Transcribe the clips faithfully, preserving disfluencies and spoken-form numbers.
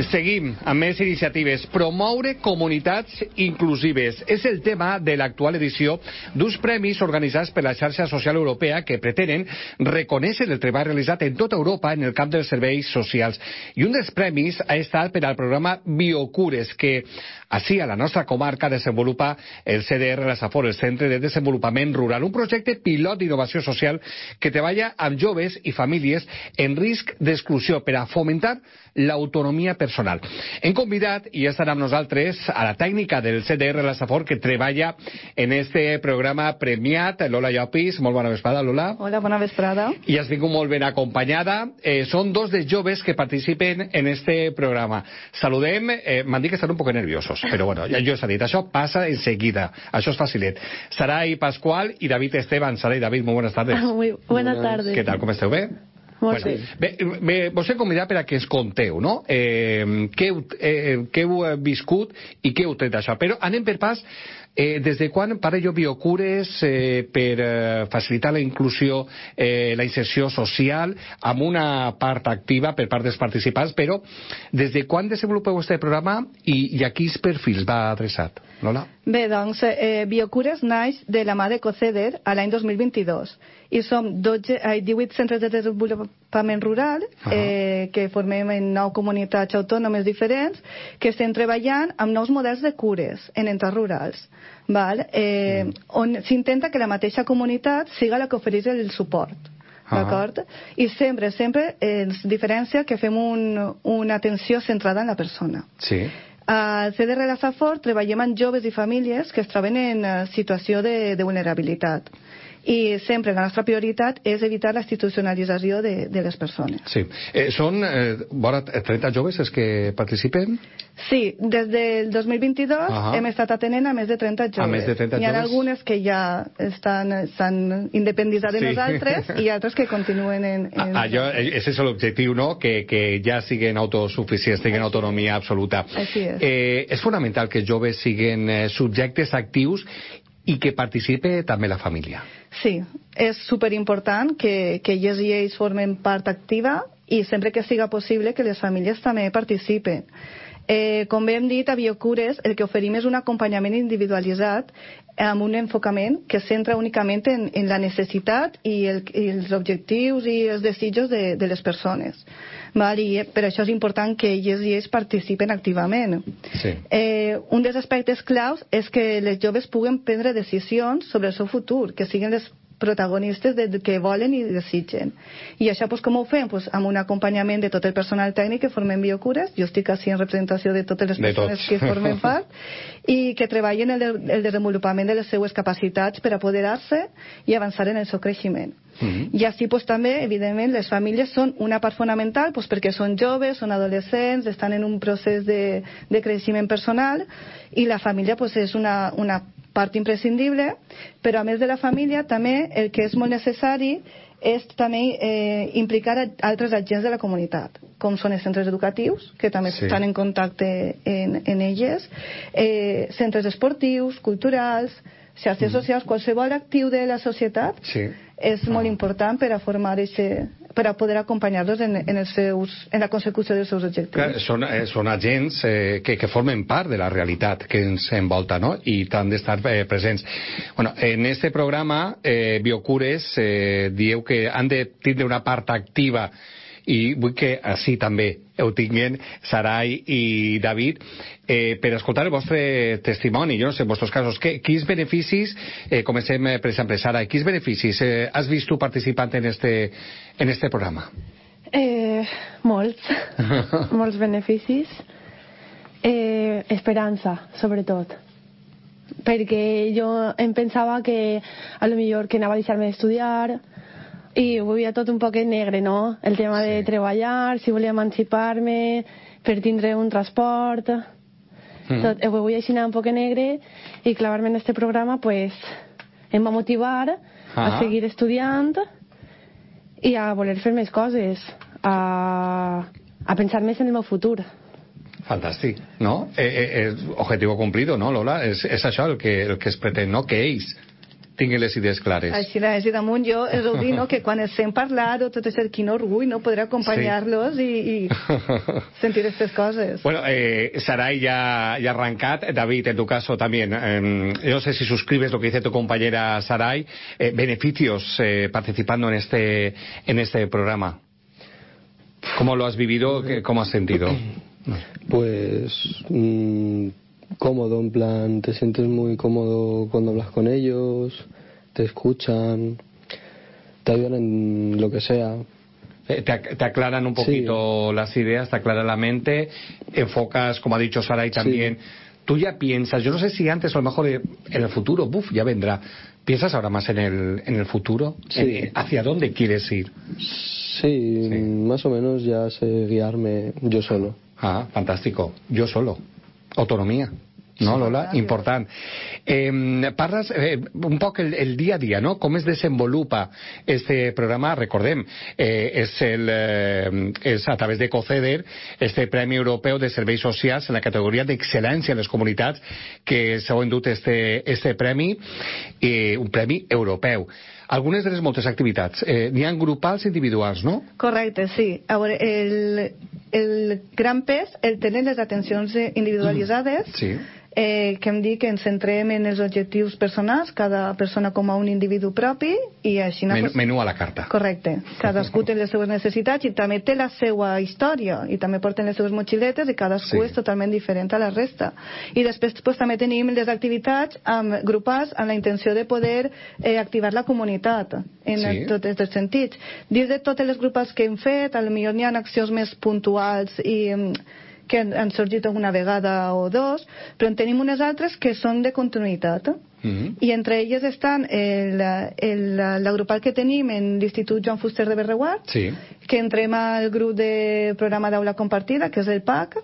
Seguim amb més iniciatives. Promoure comunitats inclusives és el tema de l'actual edició d'uns premis organitzats per la xarxa social europea que pretenen reconèixer el treball realitzat en tota Europa en el camp dels serveis socials. I un dels premis ha estat per al programa Biocures, que així a la nostra comarca desenvolupa el C D R La Safor, el Centre de Desenvolupament Rural, un projecte pilot d'innovació social que treballa amb joves i famílies en risc d'exclusió per a fomentar l'autonomia personal. Hem convidat, i ja estarà amb nosaltres, a la tècnica del C D R La Safor que treballa en este programa premiat, Lola Llopis. Molt bona vesprada, Lola. Hola, bona vesprada. I has vingut molt ben acompanyada. Eh, són dos dels joves que participen en este programa. Saludem, eh, m'han dit que estan un poc nerviosos, però bueno, ja jo s'ha dit, això passa enseguida, això és facilet. Sarai Pascual i David Esteban. Sarai, David, molt bones tardes. Muy buenas tardes. Què tal, com esteu? Bé? Molt Bueno, bé. bé, bé, vos he convidat per a que es conteu, no? Eh, què, heu, eh, què heu viscut i què heu tret d'això. Però anem per pas. Eh, des de quan Parello Biocures eh, per eh, facilitar la inclusió, eh, la inserció social amb una part activa per part dels participants, però des de quan desenvolupeu aquest programa i, i a quins perfils va adreçat? Lola? Bé, doncs, eh, Biocures naix de la mà de COCEDER a l'any dos mil vint-i-dos i som dotze, eh, divuit centres de desenvolupament rural eh, que formem en nou comunitats autònomes diferents que estem treballant amb nous models de cures en entorns rurals. Val? Eh, mm. on s'intenta que la mateixa comunitat siga la que ofereix el suport. D'acord? I sempre, sempre ens diferencia que fem un, una atenció centrada en la persona. Sí. Al C D R La Safor treballem amb joves i famílies que es troben en situació de, de vulnerabilitat. I sempre la nostra prioritat és evitar la institucionalització de, de les persones. Sí. Eh, són eh, vora trenta joves els que participen? Sí, des del dos mil vint-i-dos uh -huh. hem estat atenent a més de trenta joves. A més de trenta Hi ha joves? algunes que ja estan, estan independitzats de sí. nosaltres i altres que continuen en... en... Allò, ese és l'objectiu, no? Que, que ja siguin autosuficients, tinguin autonomia absoluta. Així és. Eh, és fonamental que els joves siguin eh, subjectes actius i que participe també la família. Sí, és superimportant que, que ells i ells formen part activa i sempre que siga possible que les famílies també participen. Eh, com bé hem dit, a Biocures el que oferim és un acompanyament individualitzat amb un enfocament que es centra únicament en, en la necessitat i, el, i els objectius i els desitjos de, de les persones. Val? I per això és important que elles i ells participen activament. Sí. Eh, un dels aspectes claus és que les joves puguen prendre decisions sobre el seu futur, que siguin les protagonistes de, de que volen i desitgen. I això pues, com ho fem? Pues, amb un acompanyament de tot el personal tècnic que formem Biocures. Jo estic així en representació de totes les de persones tots. que formen part i que treballen el, el desenvolupament de les seues capacitats per apoderar-se i avançar en el seu creixement. Mm-hmm. I així pues, també, evidentment, les famílies són una part fonamental pues, perquè són joves, són adolescents, estan en un procés de, de creixement personal i la família pues, és una, una part imprescindible, però a més de la família també el que és molt necessari és també eh, implicar a altres agents de la comunitat, com són els centres educatius, que també sí. estan en contacte en, en elles, eh, centres esportius, culturals, xarxes mm. socials, qualsevol actiu de la societat sí. és molt ah. important per a formar eixe, per a poder acompanyar-los en, en, els seus, en la consecució dels seus objectius. Clar, són, eh, són agents eh, que, que formen part de la realitat que ens envolta, no? I han d'estar eh, presents. Bueno, en este programa, eh, Biocures, eh, dieu que han de tindre una part activa i vull que així també ho tinguin Sarai i David eh, per escoltar el vostre testimoni. Jo no sé, en vostres casos, que, quins beneficis, eh, comencem per exemple, Sarai, quins beneficis eh, has vist tu participant en este, en este programa? Eh, molts, molts beneficis. Eh, esperança, sobretot. Perquè jo em pensava que a lo millor que anava a deixar-me d'estudiar i ho veia tot un poc negre, no? El tema sí. de treballar, si volia emancipar-me, per tindre un transport... Mm. Tot, ho veia així un poc negre i clavar-me en este programa pues, em va motivar ah. a seguir estudiant i a voler fer més coses, a, a pensar més en el meu futur. Fantàstic, no? Eh, eh, eh, objetivo cumplido, no, Lola? És, és això el que, el que es pretén, no? Que ells tinguin les idees clares. Així és, i damunt jo us ho dic, no? Que quan els sent parlar o tot això, quin orgull, no? Poder acompanyar-los sí. i, i sentir aquestes coses. Bueno, eh, Saray ya, ya arrancat. David, en tu caso también, eh, yo no sé si suscribes lo que dice tu compañera Saray, eh, beneficios eh, participando en este, en este programa. ¿Cómo lo has vivido? ¿Cómo has sentido? Pues mmm, cómodo, en plan, te sientes muy cómodo cuando hablas con ellos, te escuchan, te ayudan en lo que sea. Te, te aclaran un poquito sí. las ideas, te aclaran la mente, enfocas, como ha dicho Saray también. Sí. Tú ya piensas, yo no sé si antes o a lo mejor en el futuro, buf, ya vendrá. ¿Piensas ahora más en el, en el futuro? Sí. ¿En, ¿Hacia dónde quieres ir? Sí, sí, más o menos ya sé guiarme yo solo. Ah, fantástico. Yo solo. Autonomia. No, Lola? Important. Eh, parles eh, un poc el, el dia a dia, no? Com es desenvolupa este programa? Recordem, eh, és, el, eh, és a través de COCEDER, este Premi Europeu de Serveis Socials en la categoria d'excel·lència en les comunitats, que s'ha endut este, este premi, eh, un premi europeu. Algunes de les moltes activitats, eh, n'hi ha grupals i individuals, no? Correcte, sí. A veure, el, el gran pes el tenen les atencions individualitzades, mm. sí. eh, que em dic que ens centrem en els objectius personals, cada persona com a un individu propi, i així... Men, pues, menú a la carta. Correcte. Cadascú té les seves necessitats i també té la seva història, i també porten les seves motxiletes, i cadascú sí. és totalment diferent a la resta. I després pues, també tenim les activitats amb, grupals amb la intenció de poder eh, activar la comunitat en sí. tots els sentits. Dins de totes les grupals que hem fet, potser n'hi ha accions més puntuals i... que han sorgit una vegada o dos, però en tenim unes altres que són de continuïtat. Mm-hmm. I entre elles estan el, el, la grupal que tenim en l'Institut Joan Fuster de Berreguard, sí. que entrem al grup de programa d'aula compartida, que és el P A C,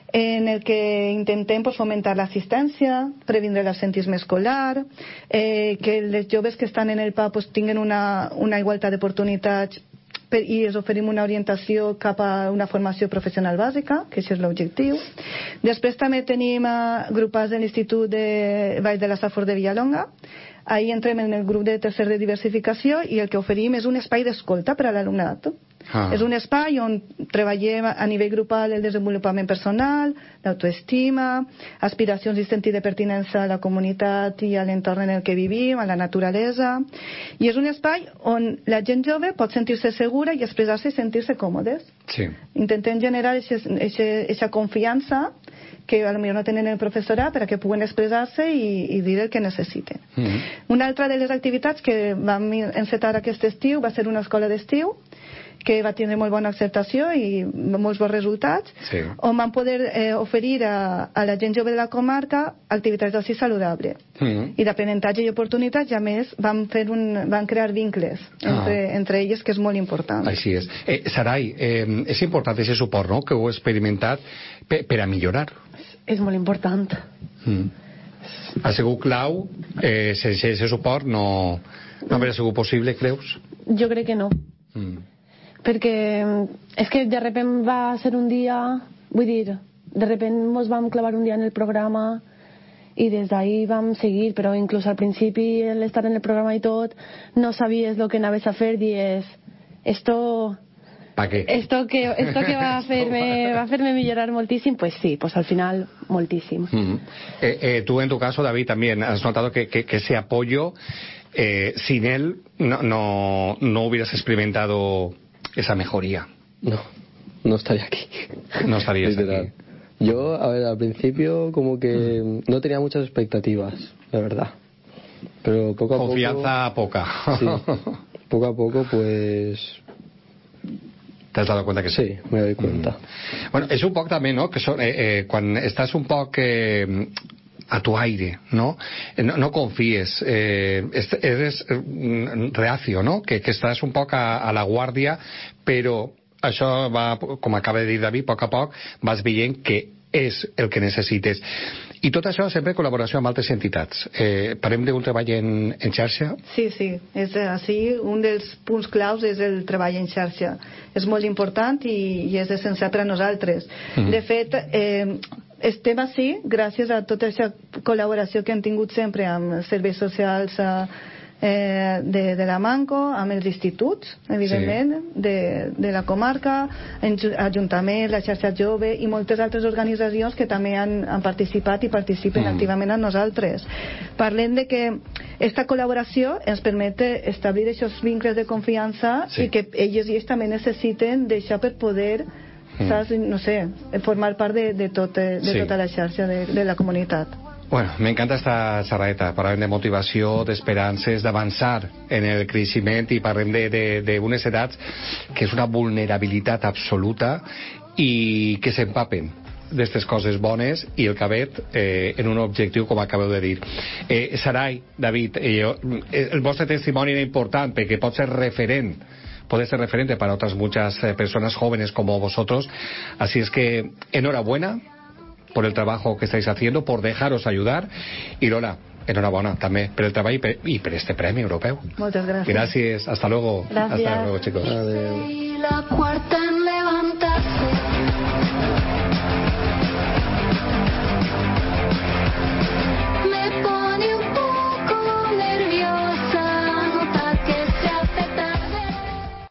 en el que intentem pues, fomentar l'assistència, previndre l'absentisme escolar, eh, que les joves que estan en el P A C pues, tinguin una, una igualtat d'oportunitats per, i els oferim una orientació cap a una formació professional bàsica, que això és l'objectiu. Després també tenim uh, grupals de l'Institut de Vall de la Safor de Villalonga. Ahí entrem en el grup de tercer de diversificació i el que oferim és un espai d'escolta per a l'alumnat. Ah. És un espai on treballem a nivell grupal el desenvolupament personal, l'autoestima, aspiracions i sentit de pertinença a la comunitat i a l'entorn en el que vivim, a la naturalesa. I és un espai on la gent jove pot sentir-se segura i expressar-se i sentir-se còmodes. Sí. Intentem generar aquesta confiança que potser no tenen el professorat per a que puguen expressar-se i, i dir el que necessiten. Mm-hmm. Una altra de les activitats que vam encetar aquest estiu va ser una escola d'estiu que va tenir molt bona acceptació i molts bons resultats, sí. on van poder eh, oferir a, a la gent jove de la comarca activitats d'oci saludable mm-hmm. i d'aprenentatge i oportunitats, i a més van, fer un, van crear vincles entre, ah. entre elles, que és molt important. Així és. Eh, Saray, eh, és important aquest suport, no?, que heu experimentat per, per a millorar. És molt important. Mm. Ha sigut clau, eh, sense aquest suport no, no hauria sigut possible, creus? Jo crec que no. Mm. Perquè és que de repent va ser un dia, vull dir, de repent ens vam clavar un dia en el programa i des d'ahí vam seguir, però inclús al principi l'estar en el programa i tot no sabies el que anaves a fer, dies esto... ¿Para qué? Esto que, esto que va a hacerme, va a hacerme millorar moltíssim, pues sí, pues al final moltíssim. Mm-hmm. eh, eh, tú en tu caso, David, también has notado que, que, que ese apoyo, eh, sin él no, no, no hubieras experimentado esa mejoría. No, no estaría aquí. No estarías aquí. Yo, a ver, al principio como que no tenía muchas expectativas, la verdad. Pero poco a Confianza poco... poca. Sí, poco a poco pues... ¿Te has dado cuenta que sí? Sí, me doy cuenta. Mm. Bueno, és un poc també, no?, que són, eh, eh, quan estàs un poc eh, a tu aire, no? No, no confíes, eh, eres reacio, no? Que, que estàs un poc a, a la guàrdia, però això va, com acaba de dir David, a poc a poc vas veient que és el que necessites. I tot això sempre en col·laboració amb altres entitats. Eh, parlem d'un treball en, en xarxa? Sí, sí. És així, un dels punts claus és el treball en xarxa. És molt important i, i és essencial per a nosaltres. Mm. De fet, eh, estem així gràcies a tota aquesta col·laboració que hem tingut sempre amb serveis socials, a eh, de, de la Manco, amb els instituts, evidentment, sí. de, de la comarca, ajuntaments, la xarxa jove i moltes altres organitzacions que també han, han participat i participen mm. activament amb nosaltres. Parlem de que esta col·laboració ens permet establir aquests vincles de confiança sí. i que elles i ells també necessiten d'això per poder mm. saps, no sé, formar part de, de, tot, de sí. tota la xarxa de, de la comunitat. Bueno, me encanta esta xerradeta. Parlem de motivació, d'esperances, d'avançar en el creixement i parlem d'unes edats que és una vulnerabilitat absoluta i que s'empapen d'aquestes coses bones i el cabet eh, en un objectiu com acabeu de dir. Eh, Sarai, David, eh, el vostre testimoni era important perquè pot ser referent puede ser referente para otras muchas eh, personas jóvenes como vosotros, así es que enhorabuena por el trabajo que estáis haciendo, por dejaros ayudar, y Lola, enhorabuena también por el trabajo y per, y por este premio europeo. Muchas gracias. Gracias, hasta luego. Gracias. Hasta luego, chicos. Adiós.